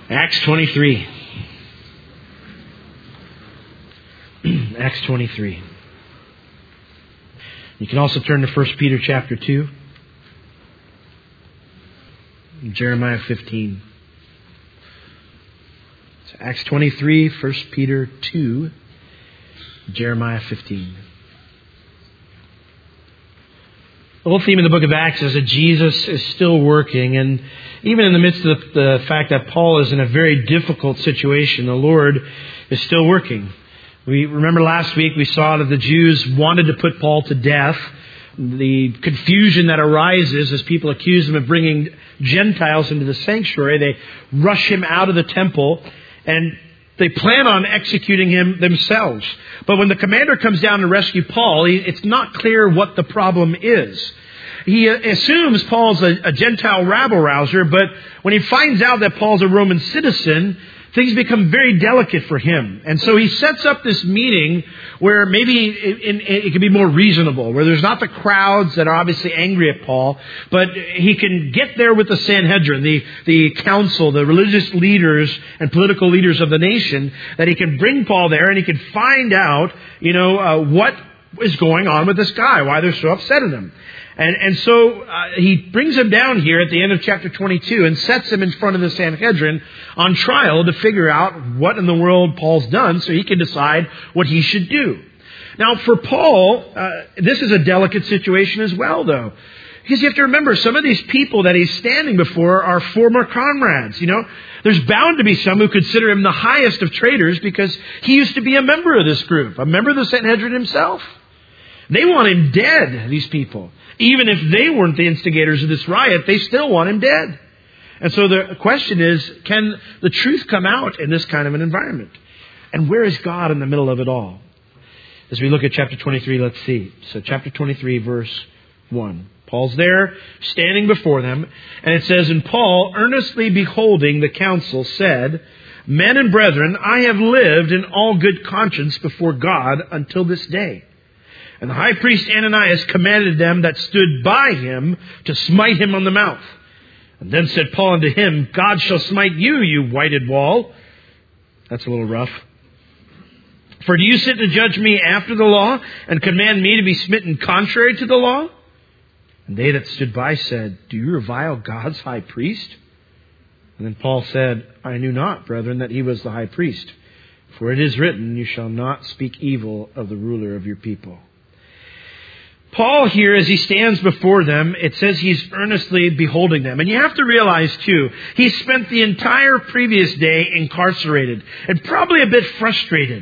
Acts 23. Acts 23. You can also turn to 1 Peter chapter 2. And Jeremiah 15. So Acts 23, 1 Peter 2, Jeremiah 15. The whole theme of the book of Acts is that Jesus is still working, and even in the midst of the fact that Paul is in a very difficult situation, the Lord is still working. We remember last week we saw that the Jews wanted to put Paul to death. The confusion that arises as people accuse him of bringing Gentiles into the sanctuary, they rush him out of the temple, and they plan on executing him themselves. But when the commander comes down to rescue Paul, it's not clear what the problem is. He assumes Paul's a Gentile rabble-rouser, but when he finds out that Paul's a Roman citizen, things become very delicate for him. And so he sets up this meeting where maybe it can be more reasonable, where there's not the crowds that are obviously angry at Paul, but he can get there with the Sanhedrin, the council, the religious leaders and political leaders of the nation, that he can bring Paul there and he can find out, what is going on with this guy, why they're so upset at him. And so he brings him down here at the end of chapter 22 and sets him in front of the Sanhedrin on trial to figure out what in the world Paul's done so he can decide what he should do. Now, for Paul, this is a delicate situation as well, though. Because you have to remember, some of these people that he's standing before are former comrades. There's bound to be some who consider him the highest of traitors because he used to be a member of this group, a member of the Sanhedrin himself. They want him dead, these people. Even if they weren't the instigators of this riot, they still want him dead. And so the question is, can the truth come out in this kind of an environment? And where is God in the middle of it all? As we look at chapter 23, let's see. So chapter 23, verse 1. Paul's there, standing before them, and it says, "And Paul, earnestly beholding the council, said, 'Men and brethren, I have lived in all good conscience before God until this day.' And the high priest Ananias commanded them that stood by him to smite him on the mouth. And then said Paul unto him, 'God shall smite you, you whited wall.'" That's a little rough. "For do you sit to judge me after the law, and command me to be smitten contrary to the law?" And they that stood by said, "Do you revile God's high priest?" And then Paul said, "I knew not, brethren, that he was the high priest. For it is written, you shall not speak evil of the ruler of your people." Paul here, as he stands before them, it says he's earnestly beholding them. And you have to realize, too, he spent the entire previous day incarcerated and probably a bit frustrated.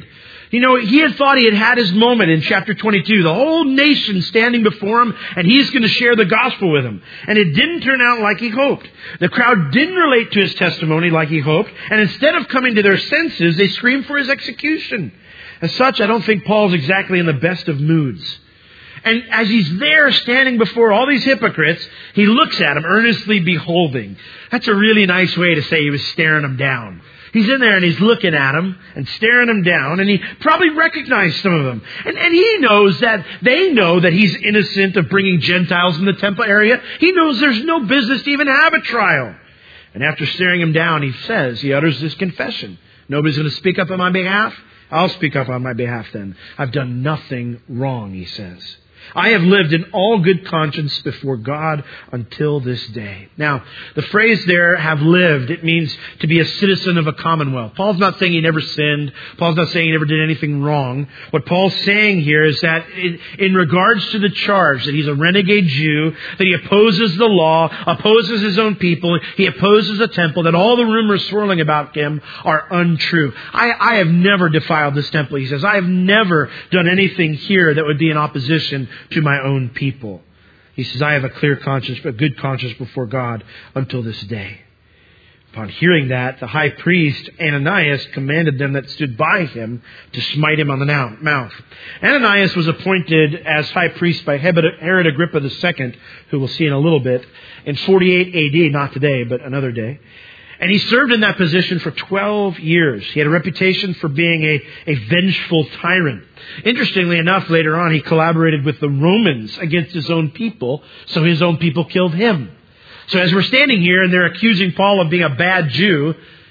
He had thought he had had his moment in chapter 22. The whole nation standing before him, and he's going to share the gospel with them. And it didn't turn out like he hoped. The crowd didn't relate to his testimony like he hoped. And instead of coming to their senses, they screamed for his execution. As such, I don't think Paul's exactly in the best of moods. And as he's there standing before all these hypocrites, he looks at them, earnestly beholding. That's a really nice way to say he was staring them down. He's in there and he's looking at them and staring them down, and he probably recognized some of them. And he knows that they know that he's innocent of bringing Gentiles in the temple area. He knows there's no business to even have a trial. And after staring him down, he utters this confession. "Nobody's going to speak up on my behalf? I'll speak up on my behalf then. I've done nothing wrong," he says. "I have lived in all good conscience before God until this day." Now, the phrase there, have lived, it means to be a citizen of a commonwealth. Paul's not saying he never sinned. Paul's not saying he never did anything wrong. What Paul's saying here is that in regards to the charge that he's a renegade Jew, that he opposes the law, opposes his own people, he opposes the temple, that all the rumors swirling about him are untrue. I have never defiled this temple, he says. I have never done anything here that would be in opposition to my own people. He says, "I have a clear conscience, a good conscience before God until this day." Upon hearing that, the high priest Ananias commanded them that stood by him to smite him on the mouth. Ananias was appointed as high priest by Herod Agrippa II, who we'll see in a little bit, in 48 AD, not today, but another day. And he served in that position for 12 years. He had a reputation for being a vengeful tyrant. Interestingly enough, later on, he collaborated with the Romans against his own people, so his own people killed him. So as we're standing here and they're accusing Paul of being a bad Jew,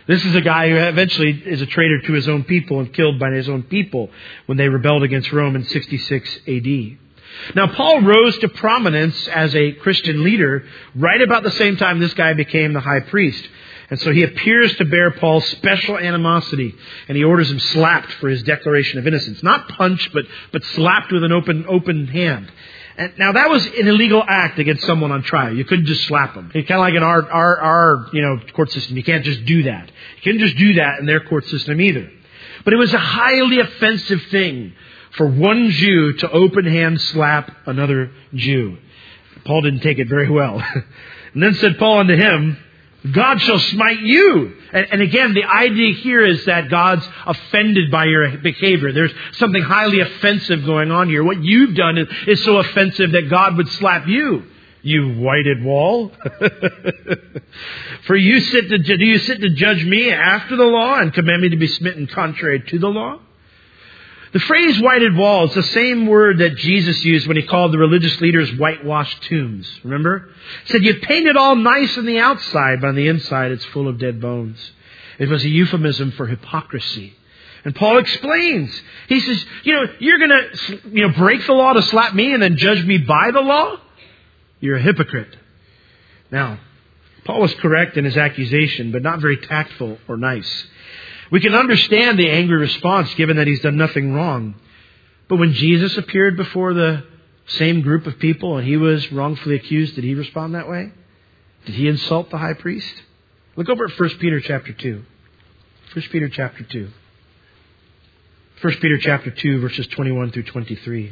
This is a guy who eventually is a traitor to his own people and killed by his own people when they rebelled against Rome in 66 AD. Now, Paul rose to prominence as a Christian leader right about the same time this guy became the high priest. And so he appears to bear Paul's special animosity, and he orders him slapped for his declaration of innocence. Not punched, but slapped with an open hand. And now that was an illegal act against someone on trial. You couldn't just slap them. It's kind of like in our court system. You can't just do that. You couldn't just do that in their court system either. But it was a highly offensive thing for one Jew to open hand slap another Jew. Paul didn't take it very well. And then said Paul unto him, God shall smite you. And again, the idea here is that God's offended by your behavior. There's something highly offensive going on here. What you've done is so offensive that God would slap you, you whited wall. For do you sit to judge me after the law and command me to be smitten contrary to the law? The phrase whited wall is the same word that Jesus used when he called the religious leaders whitewashed tombs. Remember? He said, you paint it all nice on the outside, but on the inside it's full of dead bones. It was a euphemism for hypocrisy. And Paul explains. He says, you're going to break the law to slap me and then judge me by the law? You're a hypocrite. Now, Paul was correct in his accusation, but not very tactful or nice. We can understand the angry response given that he's done nothing wrong. But when Jesus appeared before the same group of people and he was wrongfully accused, did he respond that way? Did he insult the high priest? Look over at 1 Peter chapter 2. 1 Peter chapter 2. 1 Peter chapter 2 verses 21 through 23.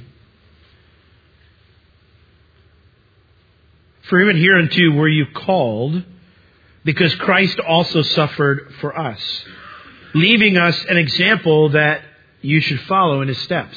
For even hereunto were you called, because Christ also suffered for us, leaving us an example that you should follow in his steps.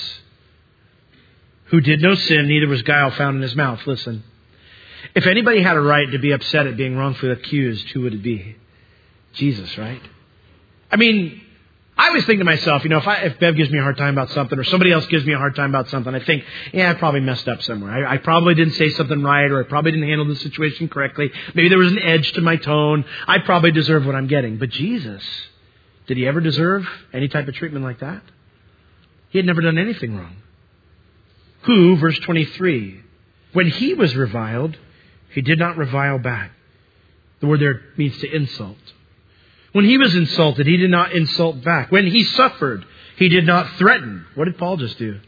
Who did no sin, neither was guile found in his mouth. Listen, if anybody had a right to be upset at being wrongfully accused, who would it be? Jesus, right? I mean, I always think to myself, if Bev gives me a hard time about something or somebody else gives me a hard time about something, I think, I probably messed up somewhere. I probably didn't say something right, or I probably didn't handle the situation correctly. Maybe there was an edge to my tone. I probably deserve what I'm getting. But Jesus, did he ever deserve any type of treatment like that? He had never done anything wrong. Who, verse 23, when he was reviled, he did not revile back. The word there means to insult. When he was insulted, he did not insult back. When he suffered, he did not threaten. What did Paul just do?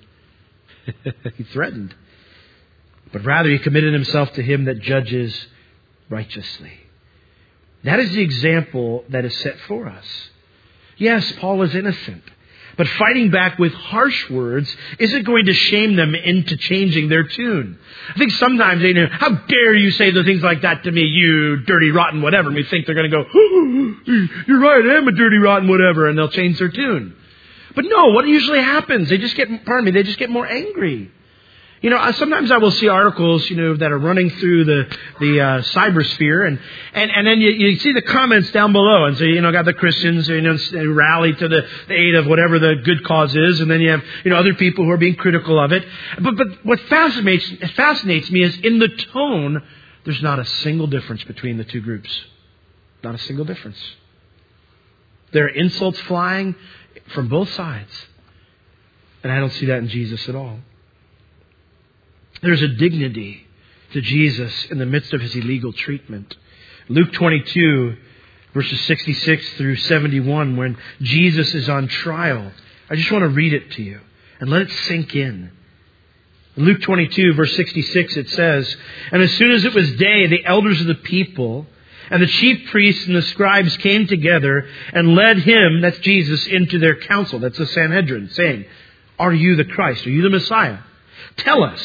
He threatened. But rather he committed himself to him that judges righteously. That is the example that is set for us. Yes, Paul is innocent. But fighting back with harsh words isn't going to shame them into changing their tune. I think sometimes they know, how dare you say the things like that to me, you dirty, rotten, whatever. And we think they're going to go, oh, you're right, I am a dirty, rotten, whatever. And they'll change their tune. But no, what usually happens? They just get more angry. Sometimes I will see articles, that are running through the cybersphere, and then you see the comments down below, and so got the Christians, rally to the aid of whatever the good cause is, and then you have other people who are being critical of it. But what fascinates me is in the tone, there's not a single difference between the two groups, not a single difference. There are insults flying from both sides, and I don't see that in Jesus at all. There's a dignity to Jesus in the midst of his illegal treatment. Luke 22, verses 66 through 71, when Jesus is on trial. I just want to read it to you and let it sink in. In Luke 22, verse 66, it says, and as soon as it was day, the elders of the people and the chief priests and the scribes came together and led him, that's Jesus, into their council. That's the Sanhedrin, saying, are you the Christ? Are you the Messiah? Tell us.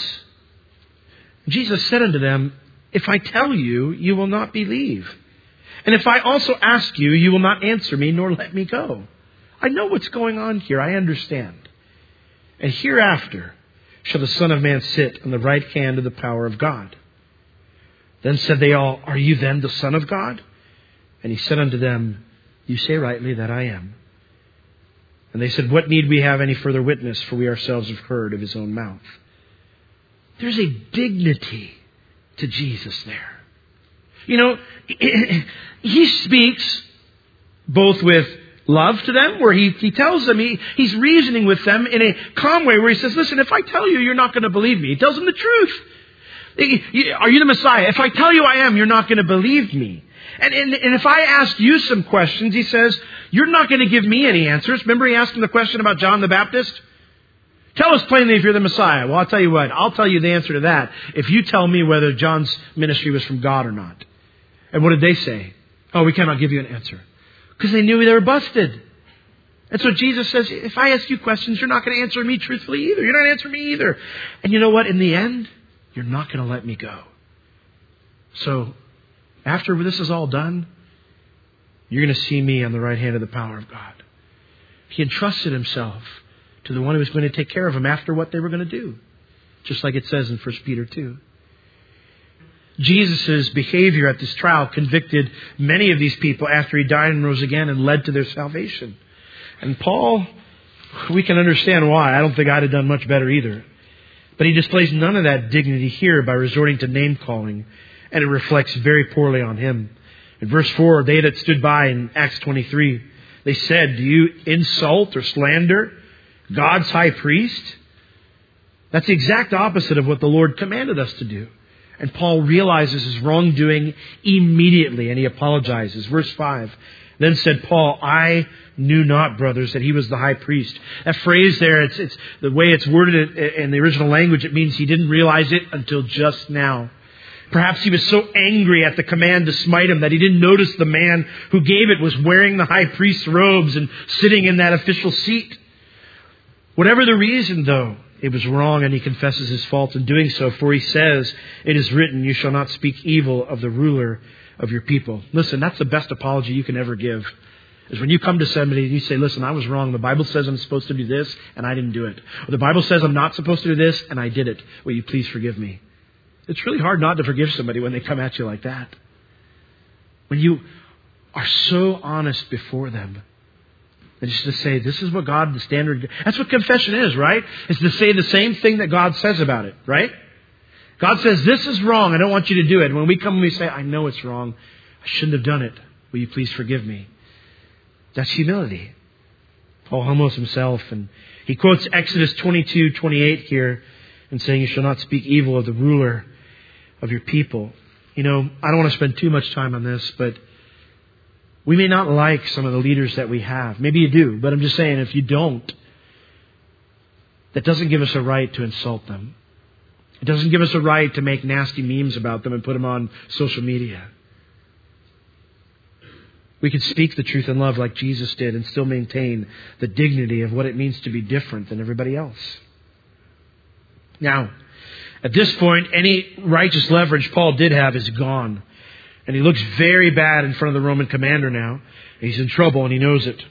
Jesus said unto them, if I tell you, you will not believe. And if I also ask you, you will not answer me, nor let me go. I know what's going on here. I understand. And hereafter shall the Son of Man sit on the right hand of the power of God. Then said they all, are you then the Son of God? And he said unto them, you say rightly that I am. And they said, what need we have any further witness? For we ourselves have heard of his own mouth. There's a dignity to Jesus there. He speaks both with love to them, where he tells them, he's reasoning with them in a calm way, where he says, listen, if I tell you, you're not going to believe me. He tells them the truth. Are you the Messiah? If I tell you I am, you're not going to believe me. And if I ask you some questions, he says, you're not going to give me any answers. Remember he asked him the question about John the Baptist? Tell us plainly if you're the Messiah. Well, I'll tell you what. I'll tell you the answer to that if you tell me whether John's ministry was from God or not. And what did they say? Oh, we cannot give you an answer. Because they knew they were busted. And so Jesus says, if I ask you questions, you're not going to answer me truthfully either. You're not answering me either. And you know what? In the end, you're not going to let me go. So after this is all done, you're going to see me on the right hand of the power of God. He entrusted himself to the one who was going to take care of him after what they were going to do. Just like it says in 1 Peter 2. Jesus' behavior at this trial convicted many of these people after he died and rose again and led to their salvation. And Paul, we can understand why. I don't think I'd have done much better either. But he displays none of that dignity here by resorting to name calling. And it reflects very poorly on him. In verse 4, they that stood by in Acts 23, they said, do you insult or slander God's high priest? That's the exact opposite of what the Lord commanded us to do. And Paul realizes his wrongdoing immediately, and he apologizes. Verse 5, then said Paul, I knew not, brothers, that he was the high priest. That phrase there, it's the way it's worded in the original language, it means he didn't realize it until just now. Perhaps he was so angry at the command to smite him that he didn't notice the man who gave it was wearing the high priest's robes and sitting in that official seat. Whatever the reason, though, it was wrong, and he confesses his fault in doing so, for he says, it is written, you shall not speak evil of the ruler of your people. Listen, that's the best apology you can ever give, is when you come to somebody and you say, listen, I was wrong. The Bible says I'm supposed to do this, and I didn't do it. Or the Bible says I'm not supposed to do this, and I did it. Will you please forgive me? It's really hard not to forgive somebody when they come at you like that. When you are so honest before them. And just to say, this is what God, the standard, that's what confession is, right? It's to say the same thing that God says about it, right? God says, this is wrong. I don't want you to do it. And when we come and we say, I know it's wrong. I shouldn't have done it. Will you please forgive me? That's humility. Paul humbles himself, and he quotes Exodus 22:28 here and saying, you shall not speak evil of the ruler of your people. You know, I don't want to spend too much time on this, but we may not like some of the leaders that we have. Maybe you do, but I'm just saying, if you don't, that doesn't give us a right to insult them. It doesn't give us a right to make nasty memes about them and put them on social media. We could speak the truth in love like Jesus did and still maintain the dignity of what it means to be different than everybody else. Now, at this point, any righteous leverage Paul did have is gone. And he looks very bad in front of the Roman commander now. He's in trouble and he knows it.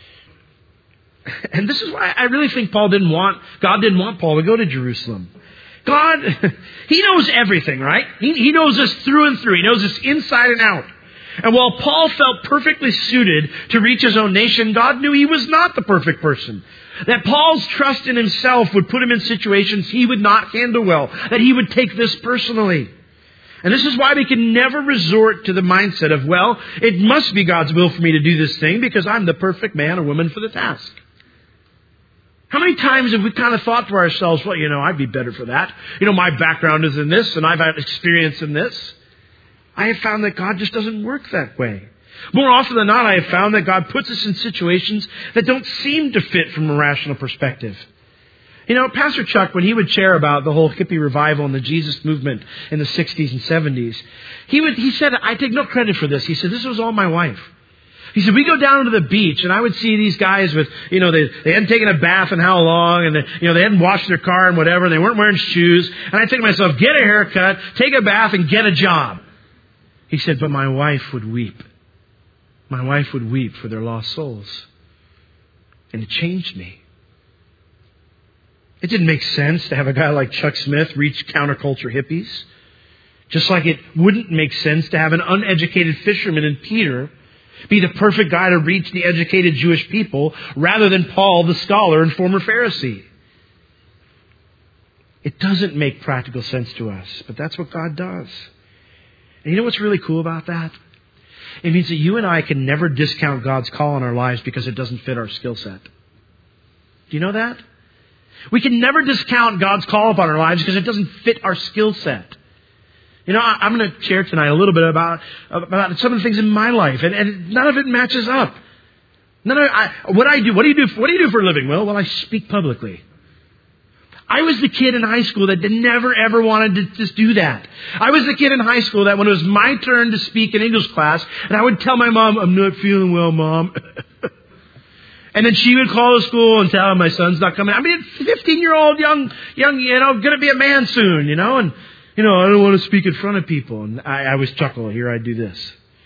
And this is why I really think God didn't want Paul to go to Jerusalem. God, He knows everything, right? He knows us through and through. He knows us inside and out. And while Paul felt perfectly suited to reach his own nation, God knew he was not the perfect person. That Paul's trust in himself would put him in situations he would not handle well. That he would take this personally. And this is why we can never resort to the mindset of, well, it must be God's will for me to do this thing because I'm the perfect man or woman for the task. How many times have we kind of thought to ourselves, well, I'd be better for that. My background is in this and I've had experience in this. I have found that God just doesn't work that way. More often than not, I have found that God puts us in situations that don't seem to fit from a rational perspective. Pastor Chuck, when he would share about the whole hippie revival and the Jesus movement in the 60s and 70s, he said, I take no credit for this. He said, this was all my wife. He said, we go down to the beach and I would see these guys with, they hadn't taken a bath in how long and they hadn't washed their car and whatever. And they weren't wearing shoes. And I think to myself, get a haircut, take a bath and get a job. He said, but my wife would weep. My wife would weep for their lost souls. And it changed me. It didn't make sense to have a guy like Chuck Smith reach counterculture hippies. Just like it wouldn't make sense to have an uneducated fisherman in Peter be the perfect guy to reach the educated Jewish people rather than Paul, the scholar and former Pharisee. It doesn't make practical sense to us, but that's what God does. And you know what's really cool about that? It means that you and I can never discount God's call on our lives because it doesn't fit our skill set. Do you know that? We can never discount God's call upon our lives because it doesn't fit our skill set. You know, I'm going to share tonight a little bit about some of the things in my life, and none of it matches up. What do you do for a living? Well, I speak publicly. I was the kid in high school that never ever wanted to just do that. I was the kid in high school that when it was my turn to speak in English class, and I would tell my mom, "I'm not feeling well, Mom." And then she would call the school and tell him my son's not coming. I mean, 15-year-old young, going to be a man soon, and, I don't want to speak in front of people. And I always chuckle, here I do this.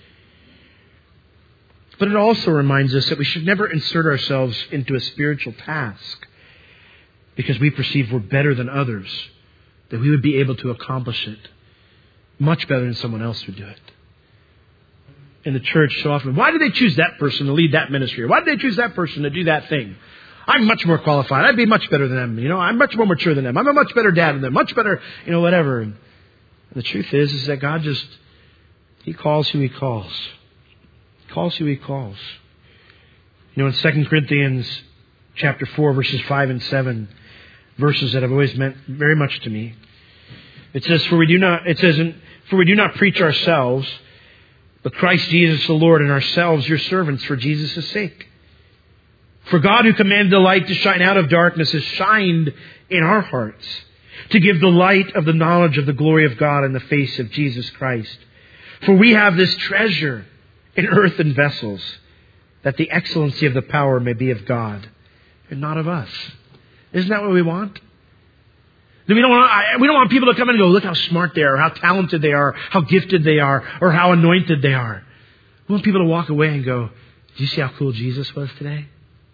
But it also reminds us that we should never insert ourselves into a spiritual task because we perceive we're better than others, that we would be able to accomplish it much better than someone else would do it. In the church so often, why did they choose that person to lead that ministry? Or why did they choose that person to do that thing? I'm much more qualified. I'd be much better than them. I'm much more mature than them. I'm a much better dad than them. Much better, whatever. And the truth is that God He calls who He calls. He calls who He calls. In 2 Corinthians chapter 4, verses 5 and 7, verses that have always meant very much to me. It says, For we do not preach ourselves, but Christ Jesus the Lord, and ourselves your servants for Jesus' sake. For God, who commanded the light to shine out of darkness, has shined in our hearts to give the light of the knowledge of the glory of God in the face of Jesus Christ. For we have this treasure in earthen vessels, that the excellency of the power may be of God and not of us. Isn't that what we want? We don't want people to come in and go, look how smart they are, how talented they are, how gifted they are, or how anointed they are. We want people to walk away and go, did you see how cool Jesus was today?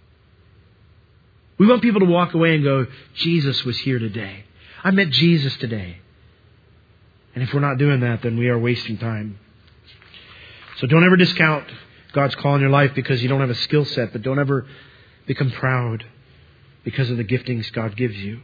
We want people to walk away and go, Jesus was here today. I met Jesus today. And if we're not doing that, then we are wasting time. So don't ever discount God's call in your life because you don't have a skill set, but don't ever become proud because of the giftings God gives you.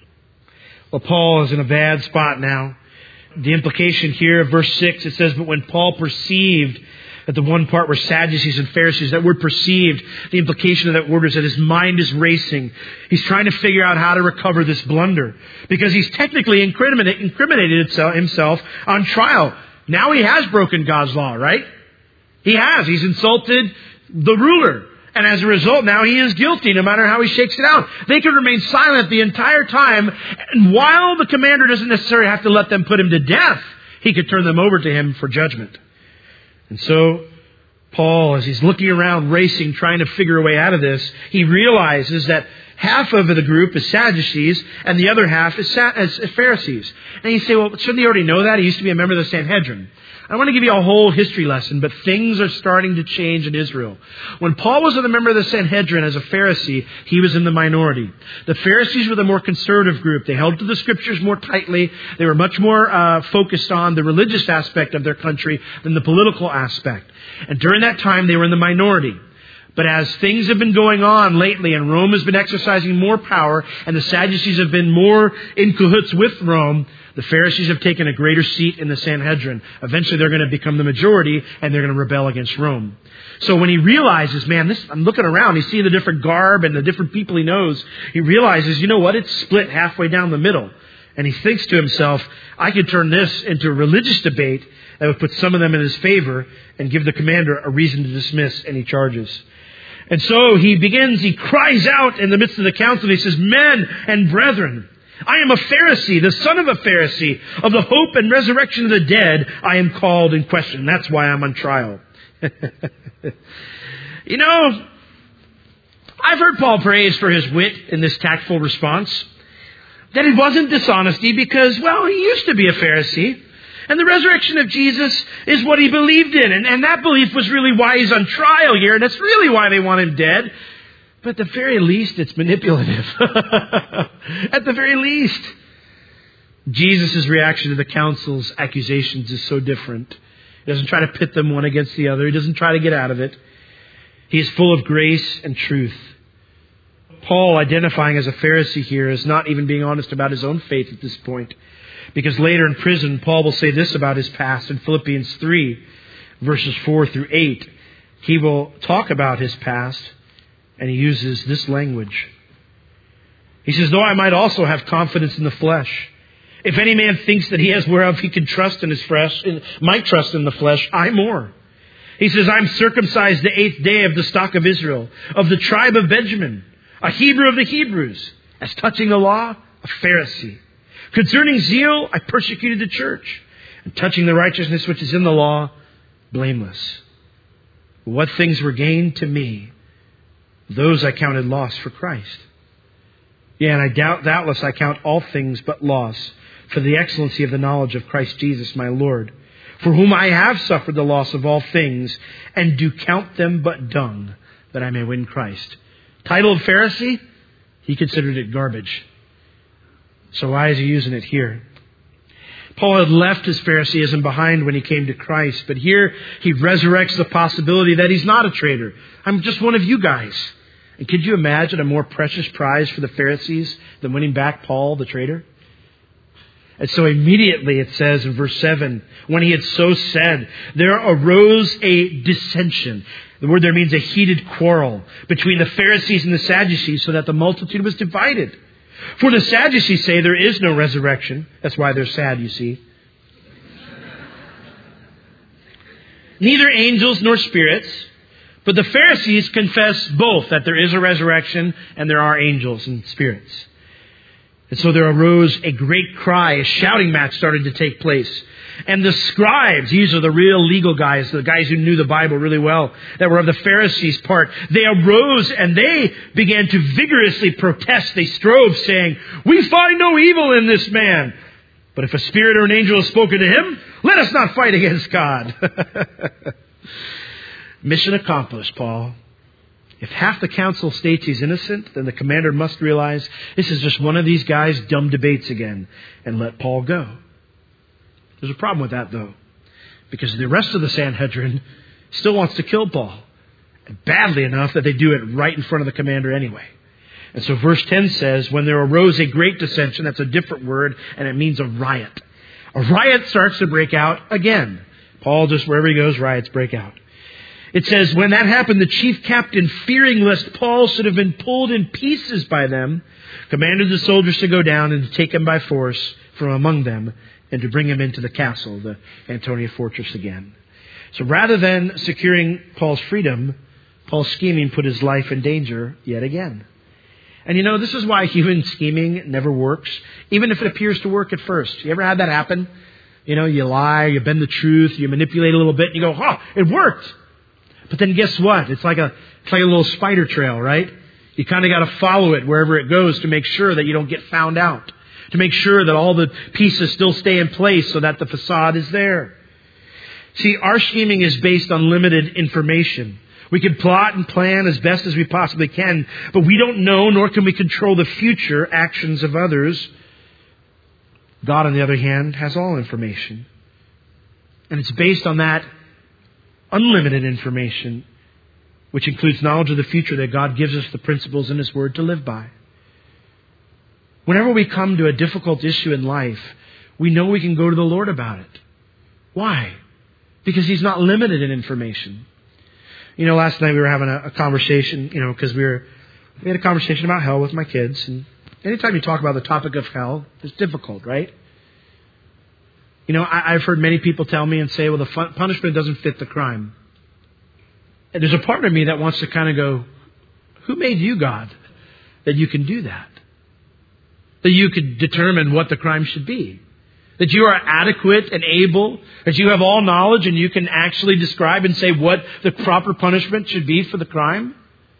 Well, Paul is in a bad spot now. The implication here of verse 6, it says, but when Paul perceived that the one part were Sadducees and Pharisees, that word perceived, the implication of that word is that his mind is racing. He's trying to figure out how to recover this blunder because he's technically incriminated himself on trial. Now he has broken God's law, right? He has. He's insulted the ruler. And as a result, now he is guilty no matter how he shakes it out. They can remain silent the entire time. And while the commander doesn't necessarily have to let them put him to death, he could turn them over to him for judgment. And so Paul, as he's looking around, racing, trying to figure a way out of this, he realizes that half of the group is Sadducees and the other half is Pharisees. And you say, well, shouldn't he already know that? He used to be a member of the Sanhedrin. I want to give you a whole history lesson, but things are starting to change in Israel. When Paul was a member of the Sanhedrin as a Pharisee, he was in the minority. The Pharisees were the more conservative group. They held to the Scriptures more tightly. They were much more focused on the religious aspect of their country than the political aspect. And during that time, they were in the minority. But as things have been going on lately, and Rome has been exercising more power, and the Sadducees have been more in cahoots with Rome, the Pharisees have taken a greater seat in the Sanhedrin. Eventually they're going to become the majority, and they're going to rebel against Rome. So when he realizes, I'm looking around, he's seeing the different garb and the different people he knows, he realizes, you know what, it's split halfway down the middle. And he thinks to himself, I could turn this into a religious debate that would put some of them in his favor and give the commander a reason to dismiss any charges. And so he cries out in the midst of the council. He says, men and brethren, I am a Pharisee, the son of a Pharisee. Of the hope and resurrection of the dead, I am called in question. That's why I'm on trial. I've heard Paul praised for his wit in this tactful response. That it wasn't dishonesty because, he used to be a Pharisee. And the resurrection of Jesus is what he believed in. And that belief was really why he's on trial here. And that's really why they want him dead. But at the very least, it's manipulative. At the very least. Jesus' reaction to the council's accusations is so different. He doesn't try to pit them one against the other. He doesn't try to get out of it. He is full of grace and truth. Paul, identifying as a Pharisee here, is not even being honest about his own faith at this point. Because later in prison, Paul will say this about his past in Philippians 3, verses 4 through 8, he will talk about his past, and he uses this language. He says, though I might also have confidence in the flesh, if any man thinks that he has whereof he can trust in his flesh, might trust in the flesh, I more. He says, I'm circumcised the 8th day of the stock of Israel, of the tribe of Benjamin, a Hebrew of the Hebrews, as touching the law, a Pharisee. Concerning zeal, I persecuted the church, and touching the righteousness which is in the law, blameless. What things were gained to me, those I counted loss for Christ. Yeah, and doubtless I count all things but loss for the excellency of the knowledge of Christ Jesus my Lord, for whom I have suffered the loss of all things, and do count them but dung, that I may win Christ. Title of Pharisee, he considered it garbage. So why is he using it here? Paul had left his Phariseeism behind when he came to Christ, but here he resurrects the possibility that he's not a traitor. I'm just one of you guys. And could you imagine a more precious prize for the Pharisees than winning back Paul, the traitor? And so immediately it says in verse 7, when he had so said, there arose a dissension. The word there means a heated quarrel between the Pharisees and the Sadducees, so that the multitude was divided. For the Sadducees say there is no resurrection. That's why they're sad, you see. Neither angels nor spirits. But the Pharisees confess both, that there is a resurrection and there are angels and spirits. And so there arose a great cry. A shouting match started to take place. And the scribes, these are the real legal guys, the guys who knew the Bible really well, that were of the Pharisees' part, they arose and they began to vigorously protest. They strove, saying, we find no evil in this man. But if a spirit or an angel has spoken to him, let us not fight against God. Mission accomplished, Paul. If half the council states he's innocent, then the commander must realize this is just one of these guys' dumb debates again, and let Paul go. There's a problem with that, though, because the rest of the Sanhedrin still wants to kill Paul, badly enough that they do it right in front of the commander anyway. And so verse 10 says, when there arose a great dissension, that's a different word, and it means a riot. A riot starts to break out again. Paul, just wherever he goes, riots break out. It says, when that happened, the chief captain, fearing lest Paul should have been pulled in pieces by them, commanded the soldiers to go down and to take him by force from among them and to bring him into the castle, the Antonia fortress again. So rather than securing Paul's freedom, Paul's scheming put his life in danger yet again. And you know, this is why human scheming never works, even if it appears to work at first. You ever had that happen? You know, you lie, you bend the truth, you manipulate a little bit, and you go, oh, it worked. But then guess what? It's like a little spider trail, right? You kind of got to follow it wherever it goes to make sure that you don't get found out. To make sure that all the pieces still stay in place so that the facade is there. See, our scheming is based on limited information. We can plot and plan as best as we possibly can, but we don't know nor can we control the future actions of others. God, on the other hand, has all information. And it's based on that unlimited information, which includes knowledge of the future, that God gives us the principles in His Word to live by. Whenever we come to a difficult issue in life, we know we can go to the Lord about it. Why? Because He's not limited in information. You know, last night we were having a conversation, because we had a conversation about hell with my kids. And anytime you talk about the topic of hell, it's difficult, right? You know, I've heard many people tell me and say, well, the punishment doesn't fit the crime. And there's a part of me that wants to kind of go, who made you, God, that you can do that? That you could determine what the crime should be? That you are adequate and able, that you have all knowledge and you can actually describe and say what the proper punishment should be for the crime?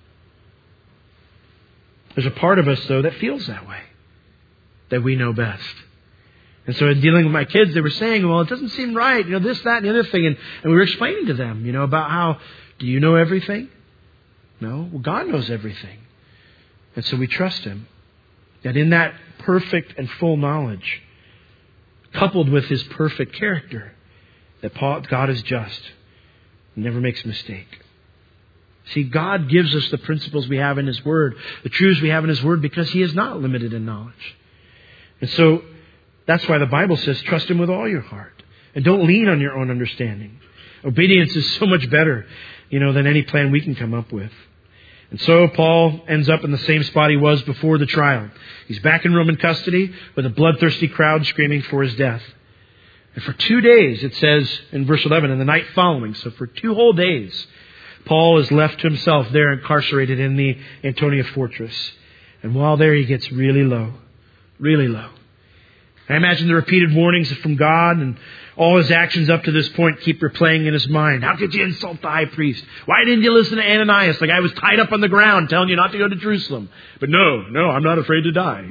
There's a part of us, though, that feels that way, that we know best. And so in dealing with my kids, they were saying, well, it doesn't seem right, this, that, and the other thing. And we were explaining to them, about how, do you know everything? No? Well, God knows everything. And so we trust Him. That in that perfect and full knowledge, coupled with His perfect character, that God is just, never makes a mistake. See, God gives us the principles we have in His Word, the truths we have in His Word, because He is not limited in knowledge. And so that's why the Bible says, trust Him with all your heart. And don't lean on your own understanding. Obedience is so much better, than any plan we can come up with. And so Paul ends up in the same spot he was before the trial. He's back in Roman custody with a bloodthirsty crowd screaming for his death. And for 2 days, it says in verse 11, and the night following, so for 2 whole days, Paul is left to himself there incarcerated in the Antonia fortress. And while there, he gets really low. Really low. I imagine the repeated warnings from God and all his actions up to this point keep replaying in his mind. How could you insult the high priest? Why didn't you listen to Ananias? The guy was tied up on the ground telling you not to go to Jerusalem. But no, I'm not afraid to die,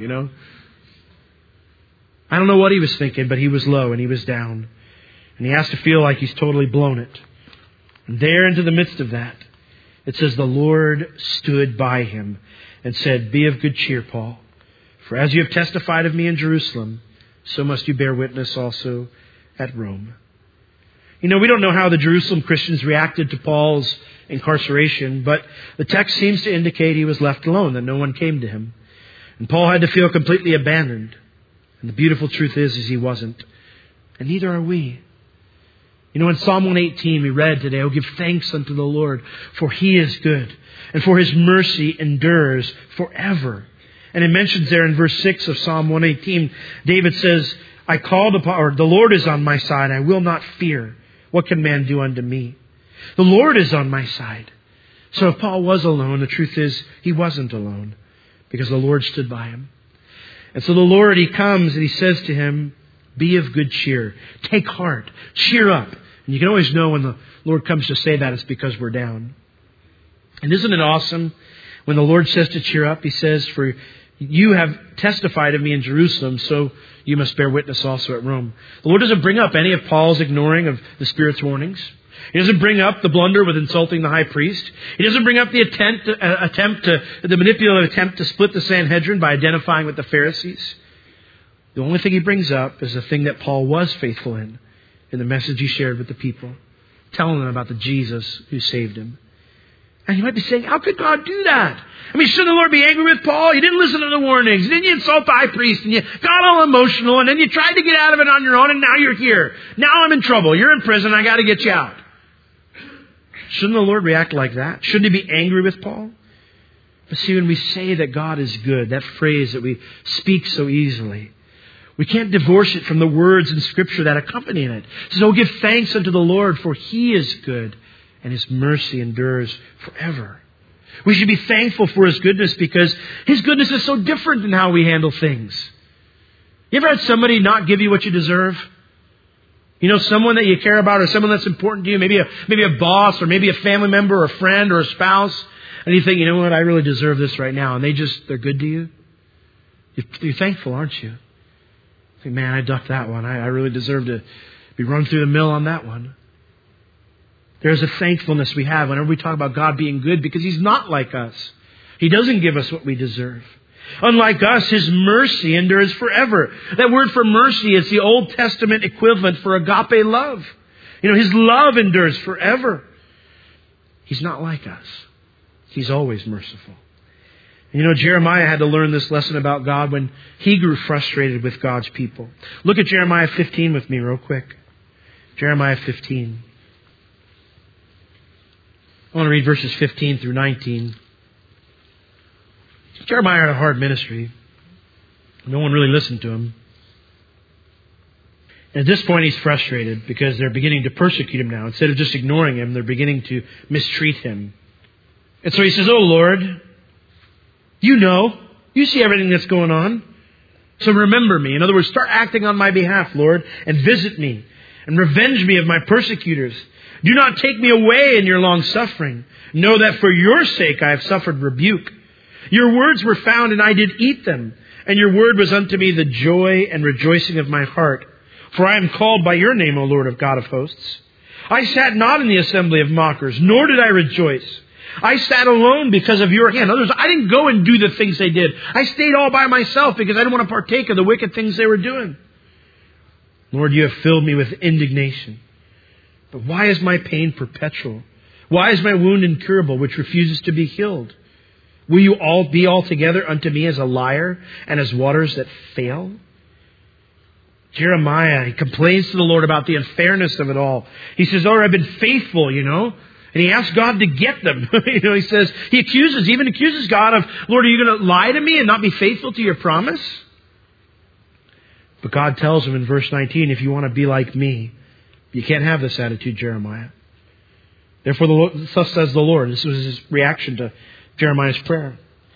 I don't know what he was thinking, but he was low and he was down. And he has to feel like he's totally blown it. And there into the midst of that, it says the Lord stood by him and said, "Be of good cheer, Paul. For as you have testified of me in Jerusalem, so must you bear witness also at Rome." We don't know how the Jerusalem Christians reacted to Paul's incarceration, but the text seems to indicate he was left alone, that no one came to him. And Paul had to feel completely abandoned. And the beautiful truth is he wasn't. And neither are we. In Psalm 118 we read today, "Oh, give thanks unto the Lord, for He is good, and for His mercy endures forever." And it mentions there in verse 6 of Psalm 118, David says, the Lord is on my side, I will not fear. What can man do unto me? The Lord is on my side. So if Paul was alone, the truth is he wasn't alone, because the Lord stood by him. And so the Lord, He comes and He says to him, "Be of good cheer. Take heart. Cheer up." And you can always know when the Lord comes to say that it's because we're down. And isn't it awesome when the Lord says to cheer up? He says, "For you have testified of me in Jerusalem, so you must bear witness also at Rome." The Lord doesn't bring up any of Paul's ignoring of the Spirit's warnings. He doesn't bring up the blunder with insulting the high priest. He doesn't bring up the manipulative attempt to split the Sanhedrin by identifying with the Pharisees. The only thing he brings up is the thing that Paul was faithful in the message he shared with the people, telling them about the Jesus who saved him. And you might be saying, how could God do that? Shouldn't the Lord be angry with Paul? You didn't listen to the warnings. Didn't you insult the high priest? And you got all emotional. And then you tried to get out of it on your own. And now you're here. Now I'm in trouble. You're in prison. I got to get you out. Shouldn't the Lord react like that? Shouldn't He be angry with Paul? But see, when we say that God is good, that phrase that we speak so easily, we can't divorce it from the words in Scripture that accompany it. It says, "Oh, give thanks unto the Lord, for He is good, and His mercy endures forever." We should be thankful for His goodness because His goodness is so different than how we handle things. You ever had somebody not give you what you deserve? Someone that you care about or someone that's important to you, maybe a boss or maybe a family member or a friend or a spouse, and you think, you know what, I really deserve this right now, and they're good to you? You're thankful, aren't you? You think, man, I ducked that one. I really deserve to be run through the mill on that one. There's a thankfulness we have whenever we talk about God being good because He's not like us. He doesn't give us what we deserve. Unlike us, His mercy endures forever. That word for mercy is the Old Testament equivalent for agape love. His love endures forever. He's not like us. He's always merciful. And Jeremiah had to learn this lesson about God when he grew frustrated with God's people. Look at Jeremiah 15 with me real quick. Jeremiah 15. I want to read verses 15 through 19. Jeremiah had a hard ministry. No one really listened to him. And at this point, he's frustrated because they're beginning to persecute him now. Instead of just ignoring him, they're beginning to mistreat him. And so he says, "Oh Lord, you see everything that's going on. So remember me." In other words, start acting on my behalf, Lord, and visit me and revenge me of my persecutors. Do not take me away in your long suffering. Know that for your sake I have suffered rebuke. Your words were found and I did eat them. And your word was unto me the joy and rejoicing of my heart. For I am called by your name, O Lord of God of hosts. I sat not in the assembly of mockers, nor did I rejoice. I sat alone because of your hand. In other words, I didn't go and do the things they did. I stayed all by myself because I didn't want to partake of the wicked things they were doing. Lord, you have filled me with indignation. But why is my pain perpetual? Why is my wound incurable, which refuses to be healed? Will you all be altogether unto me as a liar and as waters that fail? Jeremiah, he complains to the Lord about the unfairness of it all. He says, Lord, I've been faithful, And he asks God to get them. He says, he even accuses God of, Lord, are you going to lie to me and not be faithful to your promise? But God tells him in verse 19, if you want to be like me, you can't have this attitude, Jeremiah. Therefore, thus says the Lord. This was his reaction to Jeremiah's prayer.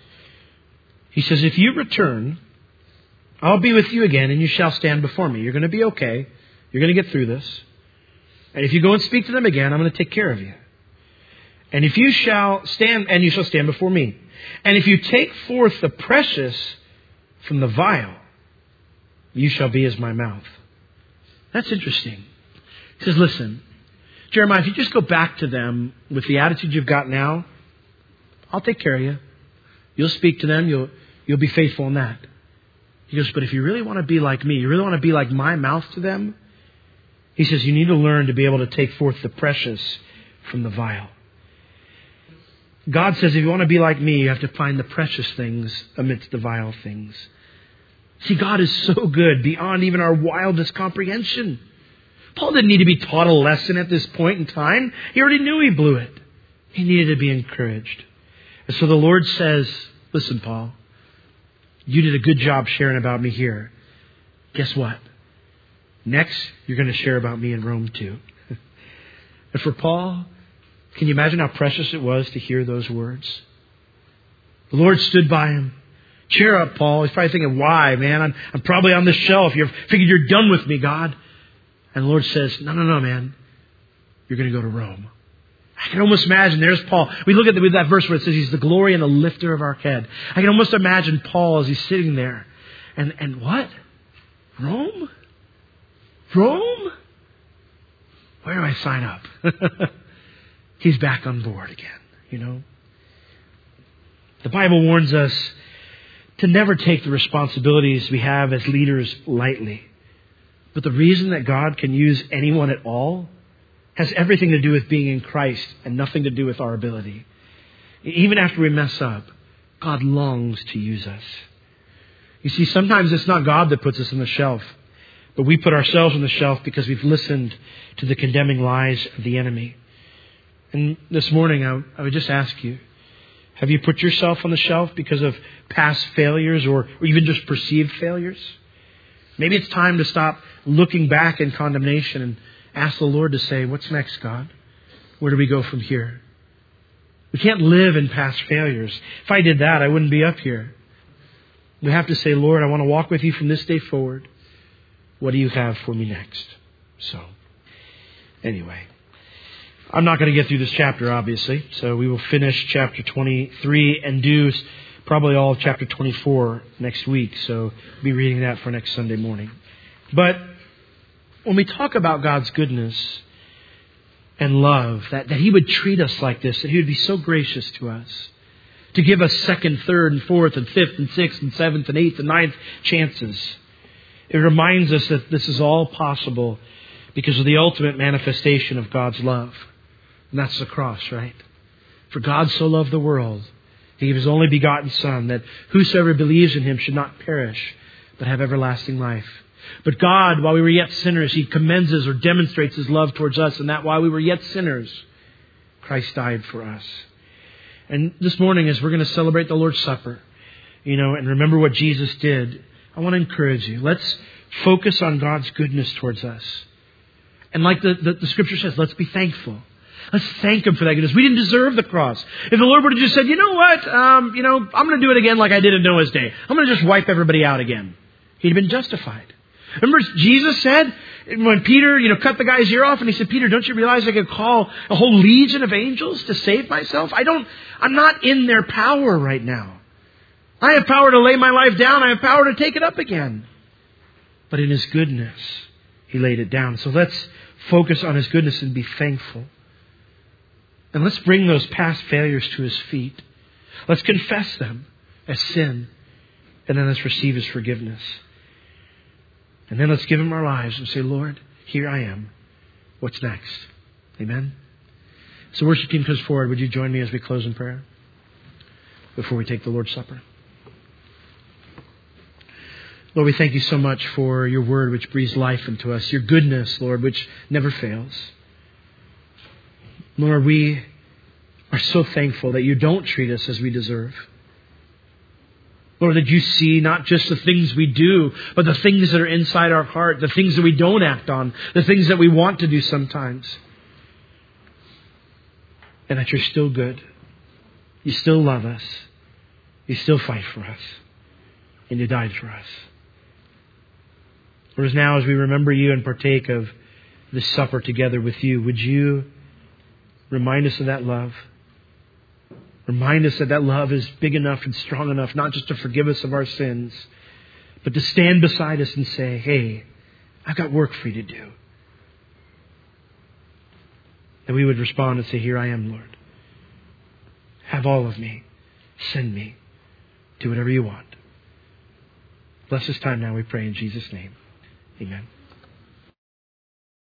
He says, if you return, I'll be with you again and you shall stand before me. You're going to be okay. You're going to get through this. And if you go and speak to them again, I'm going to take care of you. And if you shall stand, and you shall stand before me. And if you take forth the precious from the vile, you shall be as my mouth. That's interesting. He says, listen, Jeremiah, if you just go back to them with the attitude you've got now, I'll take care of you. You'll speak to them. You'll be faithful in that. He goes, but if you really want to be like me, you really want to be like my mouth to them, he says, you need to learn to be able to take forth the precious from the vile. God says, if you want to be like me, you have to find the precious things amidst the vile things. See, God is so good beyond even our wildest comprehension. Paul didn't need to be taught a lesson at this point in time. He already knew he blew it. He needed to be encouraged. And so the Lord says, listen, Paul, you did a good job sharing about me here. Guess what? Next, you're going to share about me in Rome too. And for Paul, can you imagine how precious it was to hear those words? The Lord stood by him. Cheer up, Paul. He's probably thinking, why, man? I'm probably on the shelf. You're figured you're done with me, God. And the Lord says, no, man. You're going to go to Rome. I can almost imagine, there's Paul. We look at that verse where it says he's the glory and the lifter of our head. I can almost imagine Paul as he's sitting there. And what? Rome? Rome? Where do I sign up? He's back on board again, The Bible warns us to never take the responsibilities we have as leaders lightly. But the reason that God can use anyone at all has everything to do with being in Christ and nothing to do with our ability. Even after we mess up, God longs to use us. You see, sometimes it's not God that puts us on the shelf, but we put ourselves on the shelf because we've listened to the condemning lies of the enemy. And this morning, I would just ask you, have you put yourself on the shelf because of past failures or even just perceived failures? Maybe it's time to stop looking back in condemnation and ask the Lord to say, what's next, God? Where do we go from here? We can't live in past failures. If I did that, I wouldn't be up here. We have to say, Lord, I want to walk with you from this day forward. What do you have for me next? So, anyway, I'm not going to get through this chapter, obviously. So we will finish chapter 23 and do probably all of chapter 24 next week. So we'll be reading that for next Sunday morning. But when we talk about God's goodness and love, that He would treat us like this, that He would be so gracious to us, to give us second, third, and fourth, and fifth, and sixth, and seventh, and eighth, and ninth chances. It reminds us that this is all possible because of the ultimate manifestation of God's love. And that's the cross, right? For God so loved the world, He gave His only begotten Son, that whosoever believes in Him should not perish, but have everlasting life. But God, while we were yet sinners, He commends us or demonstrates His love towards us, and that while we were yet sinners, Christ died for us. And this morning, as we're going to celebrate the Lord's Supper, and remember what Jesus did, I want to encourage you. Let's focus on God's goodness towards us. And like the Scripture says, let's be thankful. Let's thank Him for that goodness. We didn't deserve the cross. If the Lord would have just said, you know what, I'm going to do it again like I did in Noah's day. I'm going to just wipe everybody out again. He'd been justified. Remember Jesus said, when Peter, cut the guy's ear off, and he said, Peter, don't you realize I could call a whole legion of angels to save myself? I'm not in their power right now. I have power to lay my life down. I have power to take it up again. But in His goodness, He laid it down. So let's focus on His goodness and be thankful. And let's bring those past failures to His feet. Let's confess them as sin. And then let's receive His forgiveness. And then let's give Him our lives and say, Lord, here I am. What's next? Amen? So worship team comes forward. Would you join me as we close in prayer before we take the Lord's Supper? Lord, we thank you so much for your word which breathes life into us, your goodness, Lord, which never fails. Lord, we are so thankful that you don't treat us as we deserve. Lord, that you see not just the things we do, but the things that are inside our heart, the things that we don't act on, the things that we want to do sometimes. And that you're still good. You still love us. You still fight for us. And you died for us. Whereas now, as we remember you and partake of this supper together with you, would you remind us of that love? Remind us that that love is big enough and strong enough, not just to forgive us of our sins, but to stand beside us and say, hey, I've got work for you to do. And we would respond and say, here I am, Lord. Have all of me. Send me. Do whatever you want. Bless this time now, we pray in Jesus' name. Amen.